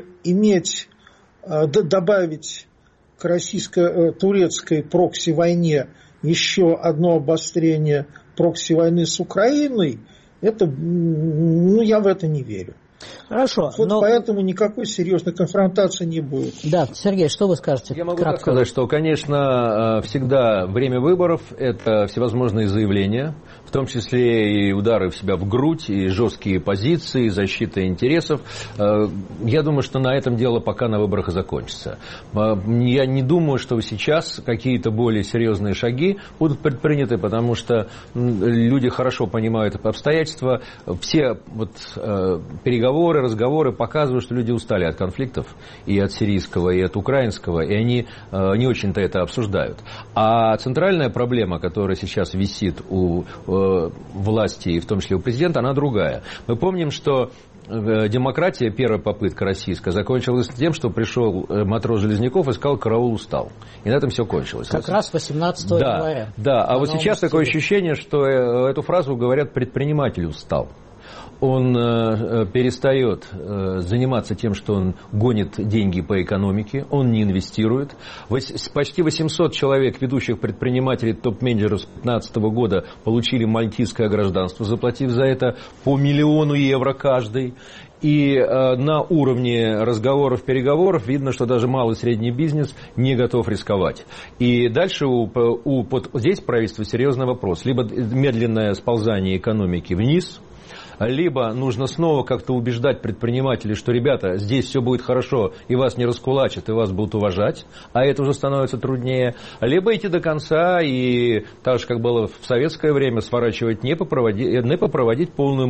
добавить к российско-турецкой прокси-войне еще одно обострение прокси-войны с Украиной, это, я в это не верю. Хорошо. Поэтому никакой серьезной конфронтации не будет. Да, Сергей, что вы скажете? Я могу так сказать, что, конечно, всегда время выборов – это всевозможные заявления, в том числе и удары в себя в грудь, и жесткие позиции, и защита интересов. Я думаю, что на этом дело пока на выборах и закончится. Я не думаю, что сейчас какие-то более серьезные шаги будут предприняты, потому что люди хорошо понимают обстоятельства. Все переговоры, разговоры показывают, что люди устали от конфликтов и от сирийского, и от украинского, и они не очень-то это обсуждают. А центральная проблема, которая сейчас висит у власти, и в том числе у президента, она другая. Мы помним, что демократия, первая попытка российская, закончилась тем, что пришел матрос Железняков и сказал: «Караул устал». И на этом все кончилось. Как раз 18 января. Да, а вот сейчас такое ощущение, что эту фразу говорят: «предприниматель устал». Он перестает заниматься тем, что он гонит деньги по экономике, он не инвестирует. Почти 800 человек, ведущих предпринимателей, топ-менеджеров с 2015 года, получили мальтийское гражданство, заплатив за это по 1 миллиону евро каждый. И на уровне разговоров, переговоров видно, что даже малый и средний бизнес не готов рисковать. И дальше здесь правительство серьезный вопрос. Либо медленное сползание экономики вниз, либо нужно снова как-то убеждать предпринимателей, что, ребята, здесь все будет хорошо, и вас не раскулачат, и вас будут уважать, а это уже становится труднее. Либо идти до конца и, так же, как было в советское время, сворачивать НЭП и проводить полную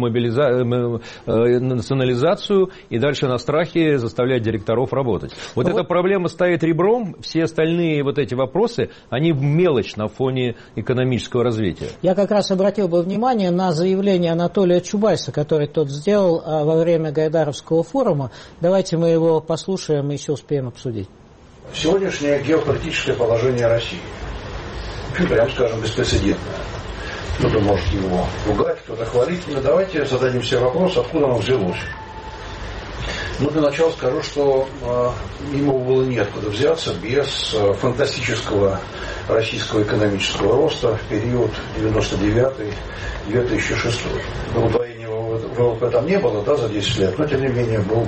национализацию и дальше на страхе заставлять директоров работать. Вот эта проблема стоит ребром, все остальные вот эти вопросы, они мелочь на фоне экономического развития. Я как раз обратил бы внимание на заявление Анатолия Чубайса, который тот сделал во время Гайдаровского форума. Давайте мы его послушаем и еще успеем обсудить. Сегодняшнее геополитическое положение России, прямо скажем, беспрецедентное. Кто-то может его ругать, кто-то хвалить. Но давайте зададим себе вопрос, откуда оно взялось. Для начала скажу, что ему было неоткуда взяться без фантастического российского экономического роста в период 99-2006. Удвоения ВВП там не было, за 10 лет, но тем не менее был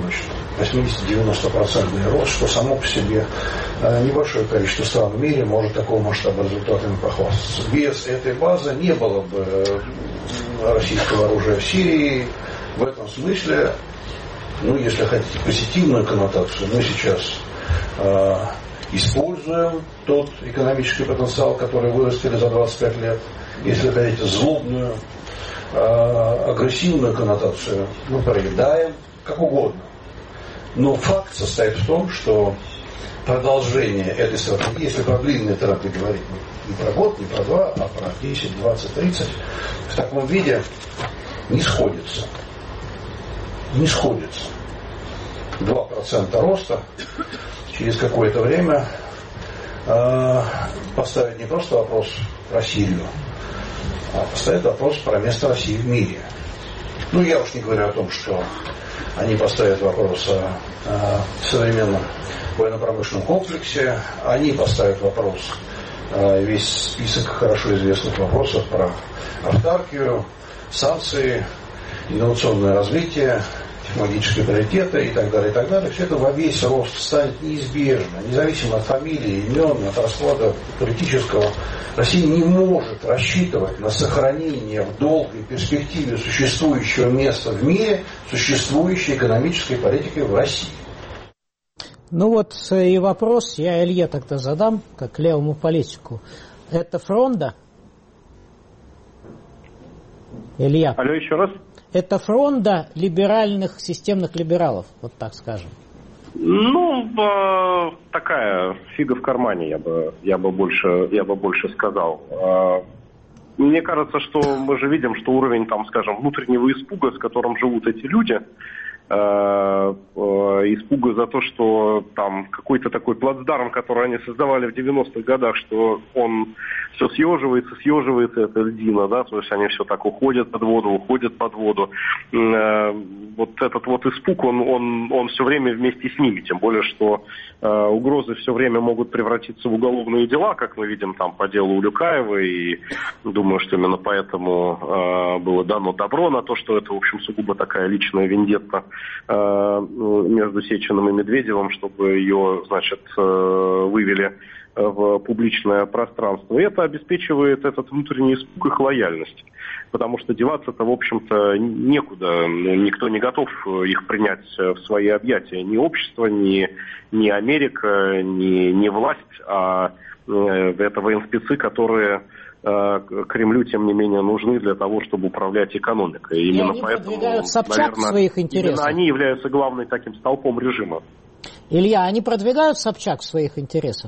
80-90% рост, что само по себе небольшое количество стран в мире может такого масштаба результатами похвастаться. Без этой базы не было бы российского оружия в Сирии. В этом смысле если хотите, позитивную коннотацию, мы сейчас используем тот экономический потенциал, который вырастили за 25 лет. Если хотите, злобную, агрессивную коннотацию, мы проедаем, как угодно. Но факт состоит в том, что продолжение этой стратегии, если про длинные траты говорить, не про год, не про два, а про 10, 20, 30, в таком виде не сходится. Не сходится. 2% роста через какое-то время поставить не просто вопрос про Сирию, а поставить вопрос про место России в мире. Я уж не говорю о том, что они поставят вопрос о современном военно-промышленном комплексе, они поставят вопрос, весь список хорошо известных вопросов про автаркию, санкции, инновационное развитие, технологические приоритеты и так далее, и так далее. Все это во весь рост станет неизбежно, независимо от фамилии, имен, от расклада политического. Россия не может рассчитывать на сохранение в долгой перспективе существующего места в мире, существующей экономической политики в России. И вопрос я Илье тогда задам, как левому политику. Это фронда? Илья. Алло, еще раз. Это фронда либеральных, системных либералов, вот так скажем. Такая фига в кармане, я бы больше сказал. Мне кажется, что мы же видим, что уровень, внутреннего испуга, с которым живут эти люди, испуга за то, что там какой-то такой плацдарм, который они создавали в 90-х годах, что он все съеживается, это льдина, да, то есть они все так уходят под воду. Вот этот вот испуг, он все время вместе с ними, тем более, что угрозы все время могут превратиться в уголовные дела, как мы видим там по делу Улюкаева, и думаю, что именно поэтому было дано добро на то, что это, в общем, сугубо такая личная вендетта между Сечиным и Медведевым, чтобы ее, вывели в публичное пространство. И это обеспечивает этот внутренний испуг их лояльность. Потому что деваться-то, в общем-то, некуда. Никто не готов их принять в свои объятия. Ни общество, ни Америка, ни власть, а это военспецы, которые Кремлю, тем не менее, нужны для того, чтобы управлять экономикой. И именно поэтому, Собчак в своих интересах. Именно они являются главным таким столпом режима. Илья, они продвигают Собчак в своих интересах?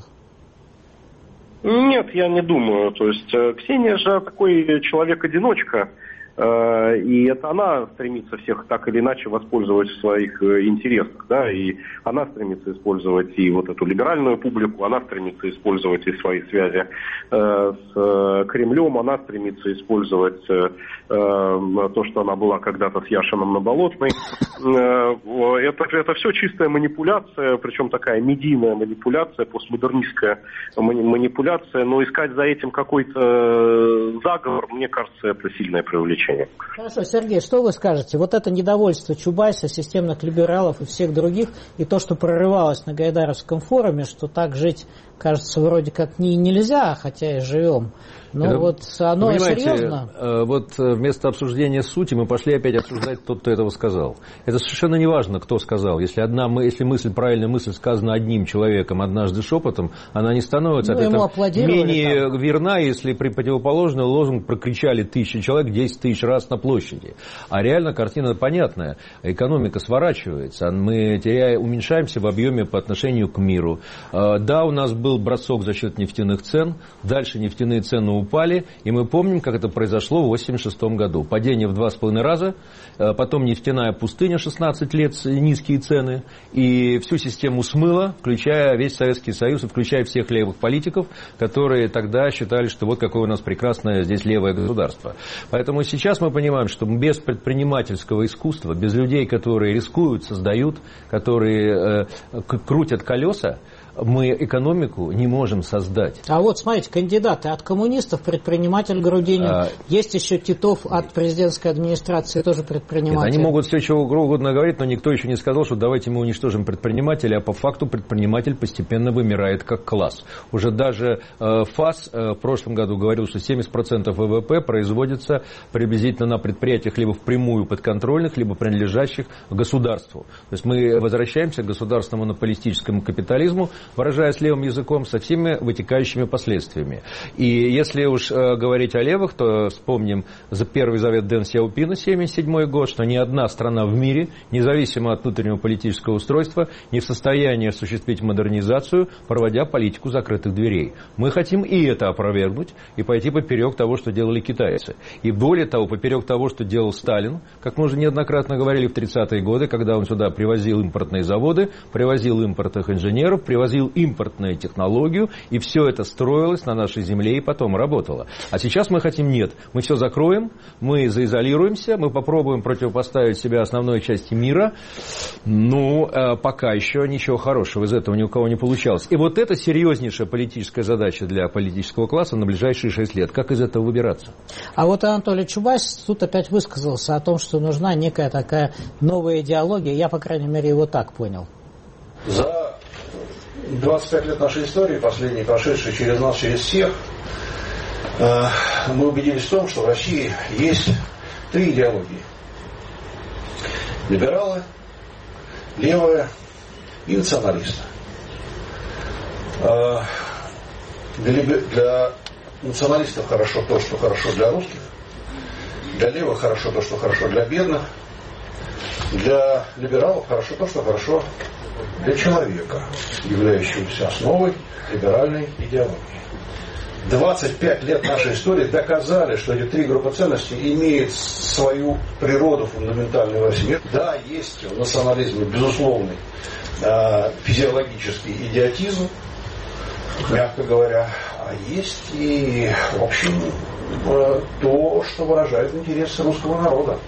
Нет, я не думаю. То есть Ксения же такой человек-одиночка, и это она стремится всех так или иначе воспользовать в своих интересах, да, и она стремится использовать и вот эту либеральную публику, она стремится использовать и свои связи с Кремлем, она стремится использовать то, что она была когда-то с Яшиным на Болотной. Это все чистая манипуляция, причем такая медийная манипуляция, постмодернистская манипуляция, но искать за этим какой-то заговор, мне кажется, это сильное преувеличение. Хорошо, Сергей, что вы скажете? Вот это недовольство Чубайса, системных либералов и всех других, и то, что прорывалось на Гайдаровском форуме, что так жить, кажется, вроде как нельзя, хотя и живем. Но оно серьезно. Вместо обсуждения сути мы пошли опять обсуждать тот, кто этого сказал. Это совершенно не важно, кто сказал. Если правильная мысль сказана одним человеком однажды шепотом, она не становится от этого менее верна, если при противоположный лозунг прокричали 1000 человек 10 000 раз на площади. А реально картина понятная. Экономика сворачивается. Мы уменьшаемся в объеме по отношению к миру. Да, у нас был бросок за счет нефтяных цен. Дальше нефтяные цены упали, и мы помним, как это произошло в 1986 году. Падение в 2,5 раза, потом нефтяная пустыня 16 лет, низкие цены, и всю систему смыло, включая весь Советский Союз, и включая всех левых политиков, которые тогда считали, что вот какое у нас прекрасное здесь левое государство. Поэтому сейчас мы понимаем, что без предпринимательского искусства, без людей, которые рискуют, создают, которые крутят колеса, мы экономику не можем создать. А вот, смотрите, кандидаты от коммунистов, предприниматель Грудинин, есть еще Титов от президентской администрации, тоже предприниматель. Нет, они могут все чего угодно говорить, но никто еще не сказал, что давайте мы уничтожим предпринимателя, а по факту предприниматель постепенно вымирает как класс. Уже даже ФАС в прошлом году говорил, что 70% ВВП производится приблизительно на предприятиях либо впрямую подконтрольных, либо принадлежащих государству. То есть мы возвращаемся к государственному монополистическому капитализму, выражаясь левым языком, со всеми вытекающими последствиями. И если уж говорить о левых, то вспомним за первый завет Дэн Сяопина, 1977 год, что ни одна страна в мире, независимо от внутреннего политического устройства, не в состоянии осуществить модернизацию, проводя политику закрытых дверей. Мы хотим и это опровергнуть, и пойти поперек того, что делали китайцы. И более того, поперек того, что делал Сталин, как мы уже неоднократно говорили в 30-е годы, когда он сюда привозил импортные заводы, привозил импортных инженеров, привозил импортную технологию, и все это строилось на нашей земле и потом работало. А сейчас мы хотим нет. Мы все закроем, мы заизолируемся, мы попробуем противопоставить себя основной части мира. Ну, пока еще ничего хорошего из этого ни у кого не получалось. И вот это серьезнейшая политическая задача для политического класса на ближайшие 6 лет. Как из этого выбираться? А вот Анатолий Чубайс тут опять высказался о том, что нужна некая такая новая идеология. Я, по крайней мере, его так понял. За 25 лет нашей истории, последние, прошедшие через нас, через всех, мы убедились в том, что в России есть 3 идеологии. Либералы, левые и националисты. Для националистов хорошо то, что хорошо для русских, для левых хорошо то, что хорошо для бедных, для либералов хорошо то, что хорошо для человека, являющегося основой либеральной идеологии. 25 лет нашей истории доказали, что эти 3 группы ценностей имеют свою природу фундаментальную во всем. Да, есть в национализме безусловный физиологический идиотизм, мягко говоря, а есть и, в общем, то, что выражает интересы русского народа.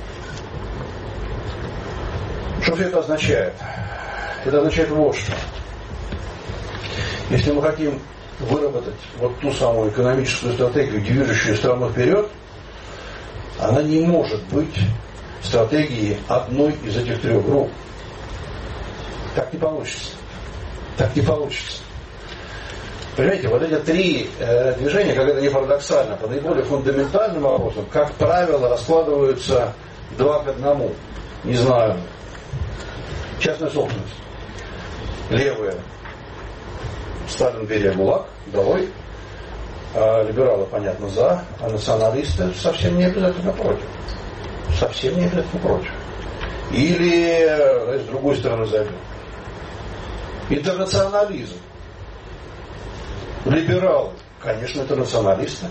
Что же это означает? Это означает вот что. Если мы хотим выработать вот ту самую экономическую стратегию, движущую страну вперед, она не может быть стратегией одной из этих 3 групп. Так не получится. Так не получится. Понимаете, вот эти 3 движения, как это не парадоксально, по наиболее фундаментальным вопросам, как правило, раскладываются 2 к 1. Не знаю. Частная собственность. Левые. Сталин, Берия, ГУЛАГ, долой. Либералы, понятно, за, а националисты совсем не обязательно против. Совсем не обязательно против. Или, с другой стороны, зайдем. Интернационализм. Либералы, конечно, интернационалисты.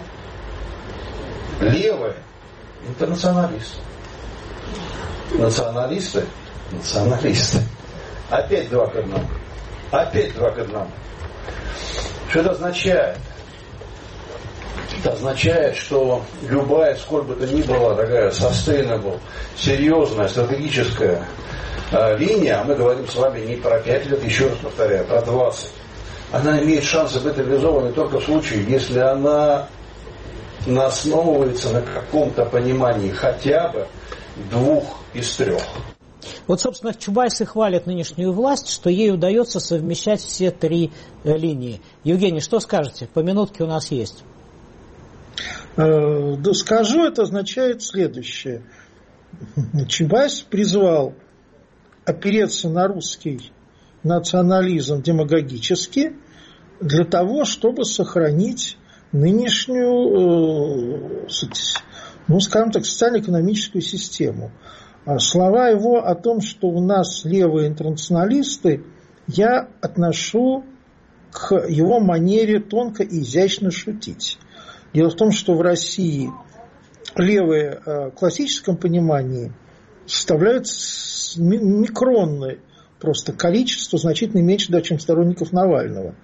Левые – интернационалисты. Националисты – националисты. Опять 2 к 1. Опять 2 к 1. Что это означает? Это означает, что любая, сколь бы то ни была такая sustainable, серьезная, стратегическая линия, а мы говорим с вами не про 5 лет, еще раз повторяю, про 20, она имеет шансы быть реализованной только в случае, если она основывается на каком-то понимании хотя бы 2 из 3. Вот, собственно, Чубайс и хвалит нынешнюю власть, что ей удается совмещать все 3 линии. Евгений, что скажете? По минутке у нас есть. Да скажу, это означает следующее. Чубайс призвал опереться на русский национализм демагогически для того, чтобы сохранить нынешнюю, ну, скажем так, социально-экономическую систему. Слова его о том, что у нас левые интернационалисты, я отношу к его манере тонко и изящно шутить. Дело в том, что в России левые в классическом понимании составляют микронное просто количество, значительно меньше, да, чем сторонников Навального.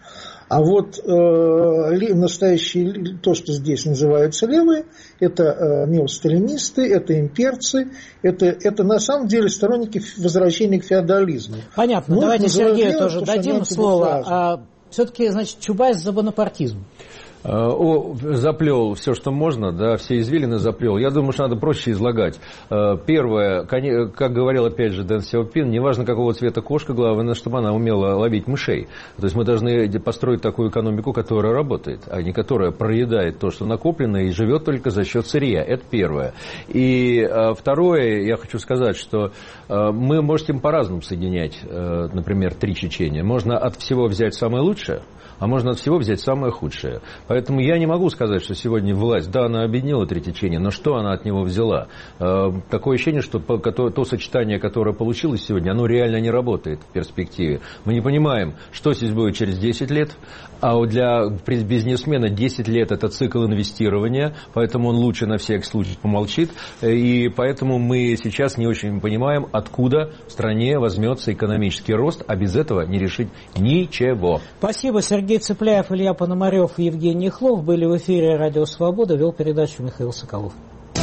А вот настоящие, то, что здесь называются левые, это неосталинисты, это имперцы, это на самом деле сторонники возвращения к феодализму. Понятно. Но давайте Сергею тоже то, дадим слово. Все-таки, значит, Чубайс за бонапартизм. Заплел все, что можно, да, все извилины заплел. Я думаю, что надо проще излагать. Первое, как говорил опять же Дэн Сяопин, неважно какого цвета кошка, главное, чтобы она умела ловить мышей. То есть мы должны построить такую экономику, которая работает, а не которая проедает то, что накоплено, и живет только за счет сырья. Это первое. И второе, я хочу сказать, что мы можем по-разному соединять, например, 3 Чечения. Можно от всего взять самое лучшее, а можно от всего взять самое худшее. Поэтому я не могу сказать, что сегодня власть, да, она объединила 3 Чечения, но что она от него взяла? Такое ощущение, что то сочетание, которое получилось сегодня, оно реально не работает в перспективе. Мы не понимаем, что здесь будет через 10 лет, а для бизнесмена 10 лет – это цикл инвестирования, поэтому он лучше на всякий случай помолчит, и поэтому мы сейчас не очень понимаем, откуда в стране возьмется экономический рост, а без этого не решить ничего. Спасибо. Сергей Цыпляев, Илья Пономарев и Евгений Хлов были в эфире «Радио Свобода», вел передачу Михаил Соколов.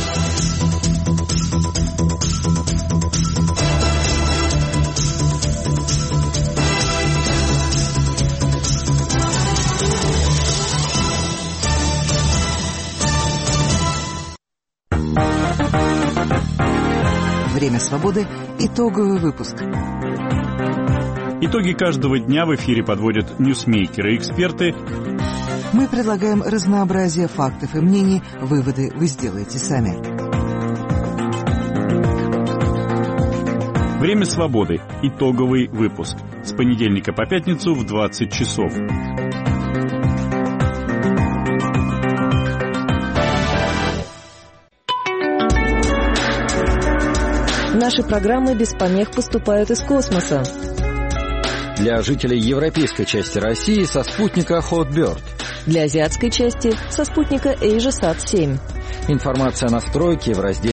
Время свободы. Итоговый выпуск. Итоги каждого дня в эфире подводят ньюсмейкеры и эксперты. Мы предлагаем разнообразие фактов и мнений. Выводы вы сделаете сами. Время свободы. Итоговый выпуск. С понедельника по пятницу в 20 часов. Наши программы без помех поступают из космоса. Для жителей европейской части России со спутника Hotbird. Для азиатской части со спутника AsiaSat-7. Информация о настройке в разделе